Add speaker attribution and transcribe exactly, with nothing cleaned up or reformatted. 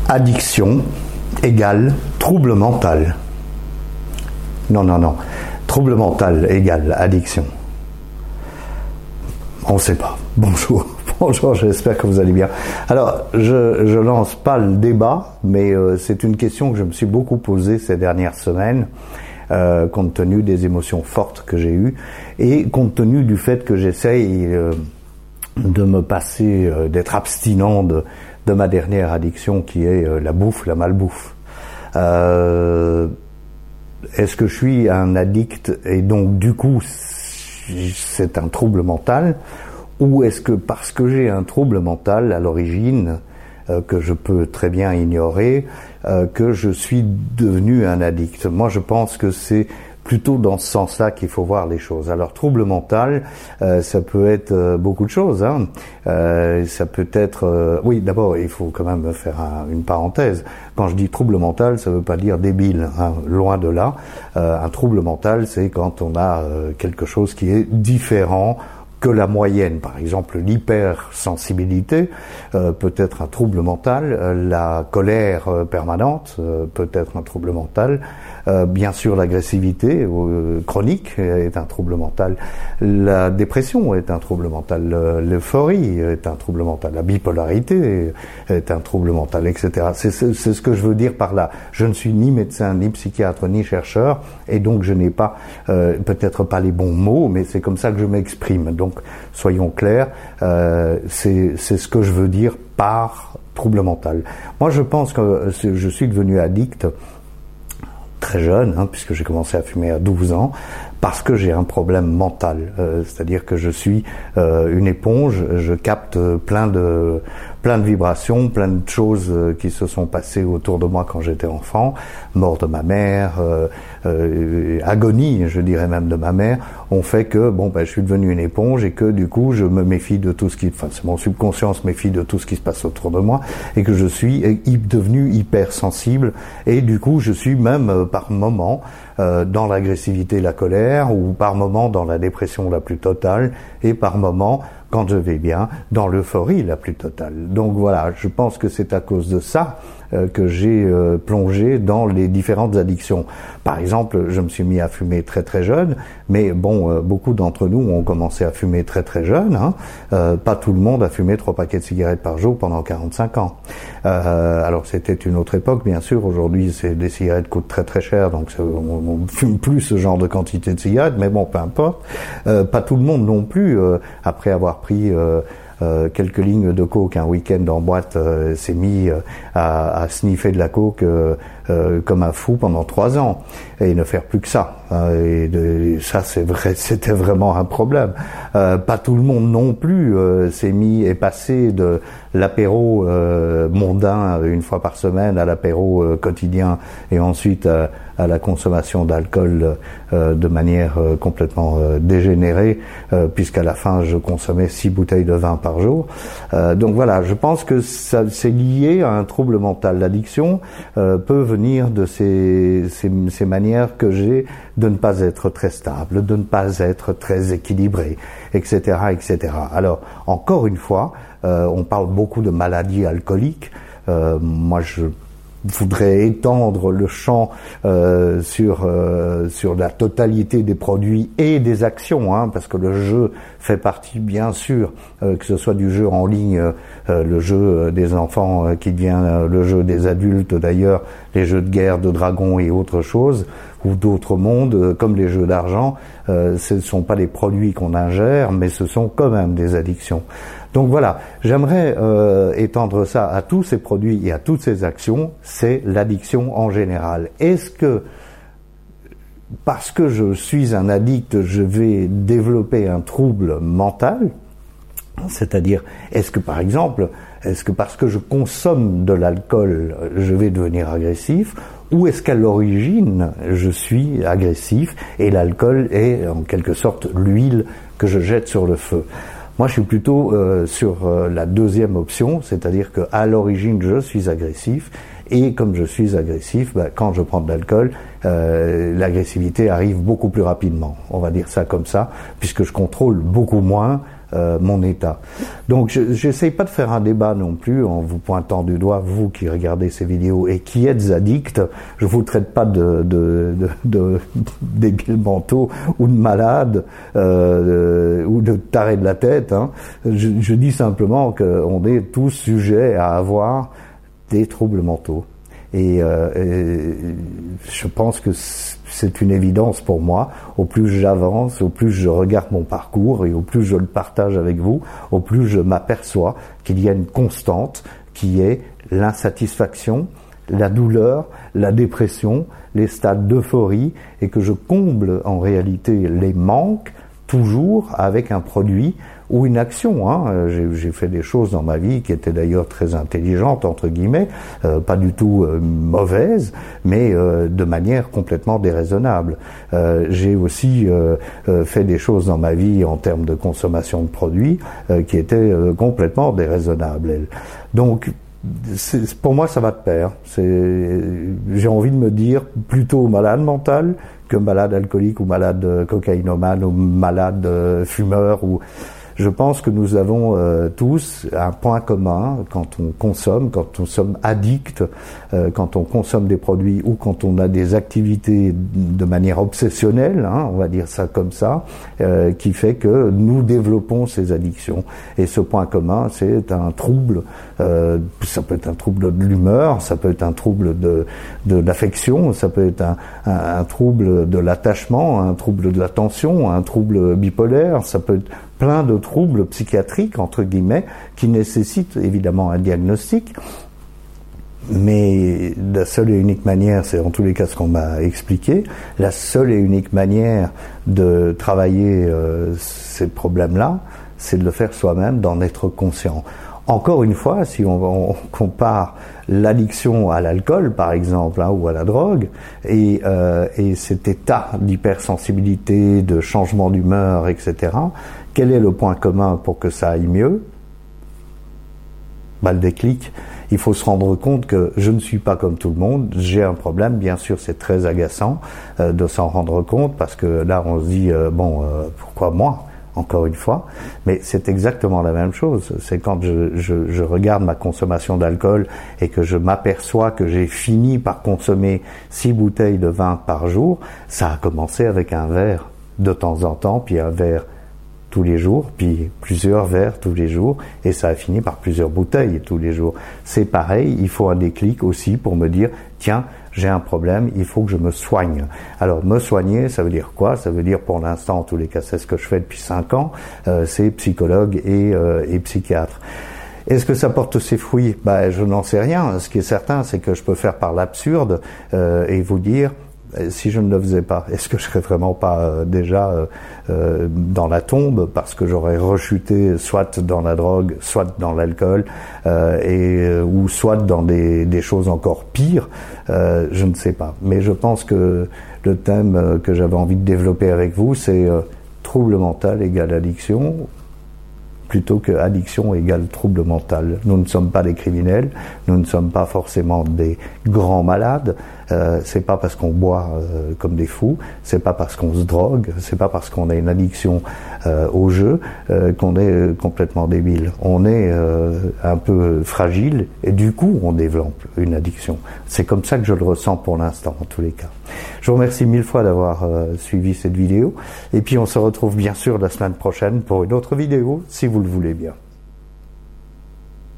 Speaker 1: Addiction égale trouble mental. Non, non, non. Trouble mental égale addiction. On ne sait pas. Bonjour. Bonjour, j'espère que vous allez bien. Alors, je je lance pas le débat, mais euh, c'est une question que je me suis beaucoup posée ces dernières semaines, euh, compte tenu des émotions fortes que j'ai eues et compte tenu du fait que j'essaye euh, de me passer, euh, d'être abstinent de, de ma dernière addiction qui est euh, la bouffe, la malbouffe. Euh, est-ce que je suis un addict et donc du coup c'est un trouble mental, ou est-ce que parce que j'ai un trouble mental à l'origine, euh, que je peux très bien ignorer, euh, que je suis devenu un addict? Moi je pense que c'est plutôt dans ce sens-là qu'il faut voir les choses. Alors, trouble mental, euh, ça peut être euh, beaucoup de choses. Hein. Euh, ça peut être... Euh, oui, d'abord, il faut quand même faire un, une parenthèse. Quand je dis trouble mental, ça ne veut pas dire débile, hein, loin de là. Euh, un trouble mental, c'est quand on a euh, quelque chose qui est différent que la moyenne. Par exemple, l'hypersensibilité euh, peut être un trouble mental, euh, la colère euh, permanente euh, peut être un trouble mental, euh, bien sûr l'agressivité euh, chronique est un trouble mental, la dépression est un trouble mental, l'euphorie est un trouble mental, la bipolarité est un trouble mental, et cetera. C'est, c'est, c'est ce que je veux dire par là. Je ne suis ni médecin, ni psychiatre, ni chercheur, et donc je n'ai pas, euh, peut-être pas les bons mots, mais c'est comme ça que je m'exprime. Donc, soyons clairs, euh, c'est, c'est ce que je veux dire par trouble mental. Moi, je pense que je suis devenu addict très jeune, hein, puisque j'ai commencé à fumer à douze ans, parce que j'ai un problème mental. Euh, c'est-à-dire que je suis euh, une éponge, je capte plein de plein de vibrations, plein de choses euh, qui se sont passées autour de moi quand j'étais enfant, mort de ma mère, euh, euh, agonie, je dirais même, de ma mère, ont fait que bon ben je suis devenu une éponge et que du coup je me méfie de tout ce qui, enfin c'est mon subconscient se méfie de tout ce qui se passe autour de moi et que je suis devenu hypersensible et du coup je suis même euh, par moments euh, dans l'agressivité, la colère, ou par moments dans la dépression la plus totale et par moments, quand je vais bien, dans l'euphorie la plus totale. Donc voilà, je pense que c'est à cause de ça euh, que j'ai euh, plongé dans les différentes addictions. Par exemple, je me suis mis à fumer très très jeune, mais bon, euh, beaucoup d'entre nous ont commencé à fumer très très jeune. Hein. Euh, pas tout le monde a fumé trois paquets de cigarettes par jour pendant quarante-cinq ans. Euh, alors c'était une autre époque, bien sûr. Aujourd'hui, c'est, des cigarettes coûtent très très cher, donc on ne fume plus ce genre de quantité de cigarettes, mais bon, peu importe. Euh, pas tout le monde non plus, euh, après avoir pris euh, euh, quelques lignes de coke un week-end en boîte, euh, s'est mis euh, à, à sniffer de la coke euh, euh, comme un fou pendant trois ans et ne faire plus que ça. Et de, ça, c'est vrai, c'était vraiment un problème. Euh, pas tout le monde non plus euh, s'est mis et passé de l'apéro euh, mondain une fois par semaine à l'apéro euh, quotidien et ensuite à, à la consommation d'alcool euh, de manière euh, complètement euh, dégénérée, euh, puisqu'à la fin je consommais six bouteilles de vin par jour. Euh, donc voilà, je pense que ça, c'est lié à un trouble mental. L'addiction euh, peut venir de ces, ces, ces manières que j'ai de ne pas être très stable, de ne pas être très équilibré, et cetera, et cetera. Alors, encore une fois, euh, on parle beaucoup de maladies alcooliques. Euh, moi, je voudrais étendre le champ euh, sur euh, sur la totalité des produits et des actions, hein, parce que le jeu fait partie, bien sûr, euh, que ce soit du jeu en ligne, euh, le jeu des enfants euh, qui devient euh, le jeu des adultes d'ailleurs, les jeux de guerre, de dragons et autres choses, ou d'autres mondes, euh, comme les jeux d'argent, euh, ce ne sont pas des produits qu'on ingère, mais ce sont quand même des addictions. Donc voilà, j'aimerais euh, étendre ça à tous ces produits et à toutes ces actions, c'est l'addiction en général. Est-ce que, parce que je suis un addict, je vais développer un trouble mental? C'est-à-dire, est-ce que par exemple, est-ce que parce que je consomme de l'alcool, je vais devenir agressif? Ou est-ce qu'à l'origine, je suis agressif et l'alcool est en quelque sorte l'huile que je jette sur le feu? Moi, je suis plutôt euh, sur euh, la deuxième option, c'est-à-dire qu'à l'origine, je suis agressif, et comme je suis agressif, bah, quand je prends de l'alcool, euh, l'agressivité arrive beaucoup plus rapidement. On va dire ça comme ça, puisque je contrôle beaucoup moins euh, mon état. Donc je n'essaye pas de faire un débat non plus en vous pointant du doigt, vous qui regardez ces vidéos et qui êtes addicts. Je vous traite pas de, de, de, de débiles mentaux ou de malades euh, ou de tarés de la tête. Hein. Je, je dis simplement qu'on est tous sujets à avoir des troubles mentaux. Et, euh, et je pense que c'est une évidence pour moi. Au plus j'avance, au plus je regarde mon parcours et au plus je le partage avec vous, au plus je m'aperçois qu'il y a une constante qui est l'insatisfaction, la douleur, la dépression, les stades d'euphorie, et que je comble en réalité les manques toujours avec un produit ou une action. Hein. J'ai, j'ai fait des choses dans ma vie qui étaient d'ailleurs très intelligentes, entre guillemets, euh, pas du tout euh, mauvaises, mais euh, de manière complètement déraisonnable. Euh, j'ai aussi euh, euh, fait des choses dans ma vie en termes de consommation de produits euh, qui étaient euh, complètement déraisonnables. Donc, c'est, pour moi, ça va de pair. C'est, j'ai envie de me dire plutôt malade mental que malade alcoolique ou malade euh, cocaïnomane ou malade euh, fumeur. Ou je pense que nous avons euh, tous un point commun quand on consomme, quand nous sommes addicts, euh, quand on consomme des produits ou quand on a des activités de manière obsessionnelle, hein, on va dire ça comme ça, euh, qui fait que nous développons ces addictions. Et ce point commun, c'est un trouble, euh, ça peut être un trouble de l'humeur, ça peut être un trouble de, de l'affection, ça peut être un, un, un trouble de l'attachement, un trouble de l'attention, un trouble bipolaire, ça peut être plein de troubles psychiatriques, entre guillemets, qui nécessitent évidemment un diagnostic. Mais la seule et unique manière, c'est en tous les cas ce qu'on m'a expliqué, la seule et unique manière de travailler euh, ces problèmes-là, c'est de le faire soi-même, d'en être conscient. Encore une fois, si on, on compare l'addiction à l'alcool, par exemple, hein, ou à la drogue, et, euh, et cet état d'hypersensibilité, de changement d'humeur, et cetera, quel est le point commun pour que ça aille mieux? Bah, le déclic. Il faut se rendre compte que je ne suis pas comme tout le monde, j'ai un problème, bien sûr c'est très agaçant euh, de s'en rendre compte, parce que là on se dit, euh, bon, euh, pourquoi moi ? Encore une fois, mais c'est exactement la même chose. C'est quand je, je, je regarde ma consommation d'alcool et que je m'aperçois que j'ai fini par consommer six bouteilles de vin par jour, ça a commencé avec un verre de temps en temps, puis un verre tous les jours, puis plusieurs verres tous les jours, et ça a fini par plusieurs bouteilles tous les jours. C'est pareil, il faut un déclic aussi pour me dire, tiens, j'ai un problème, il faut que je me soigne. Alors, me soigner, ça veut dire quoi? Ça veut dire, pour l'instant, en tous les cas, c'est ce que je fais depuis cinq ans, euh, c'est psychologue et, euh, et psychiatre. Est-ce que ça porte ses fruits? Ben, je n'en sais rien. Ce qui est certain, c'est que je peux faire par l'absurde euh, et vous dire, si je ne le faisais pas, est-ce que je serais vraiment pas euh, déjà euh, euh, dans la tombe, parce que j'aurais rechuté soit dans la drogue, soit dans l'alcool, euh, et euh, ou soit dans des, des choses encore pires, euh, je ne sais pas. Mais je pense que le thème que j'avais envie de développer avec vous, c'est euh, trouble mental égale addiction, plutôt que addiction égale trouble mental. Nous ne sommes pas des criminels, nous ne sommes pas forcément des grands malades. Euh, c'est pas parce qu'on boit euh, comme des fous, c'est pas parce qu'on se drogue, c'est pas parce qu'on a une addiction euh, au jeu euh, qu'on est euh, complètement débile. On est euh, un peu fragile et du coup on développe une addiction. C'est comme ça que je le ressens pour l'instant, en tous les cas. Je vous remercie mille fois d'avoir euh, suivi cette vidéo et puis on se retrouve bien sûr la semaine prochaine pour une autre vidéo, si vous le voulez bien.